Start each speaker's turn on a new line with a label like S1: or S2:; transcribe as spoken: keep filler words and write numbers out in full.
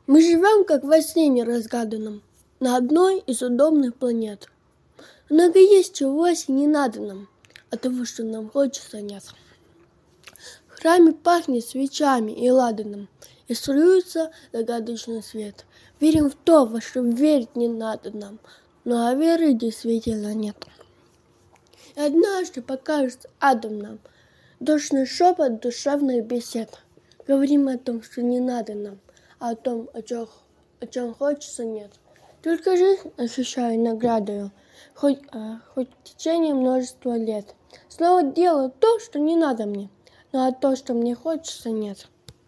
S1: Мы живем, как во сне неразгаданном, на одной из удобных планет. Много есть, чего вовсе не надо нам, а того, что нам хочется, нет. В храме пахнет свечами и ладаном, и струится загадочный свет. Верим в то, во что верить не надо нам, но а веры действительно нет. И однажды покажется адом нам душный шепот душевных бесед. Говорим о том, что не надо нам, а о том, о чем, о чем хочется, нет. Только жизнь ощущаю наградою, хоть, а, хоть в течение множества лет. Снова делаю то, что не надо мне, но а то, что мне хочется, нет.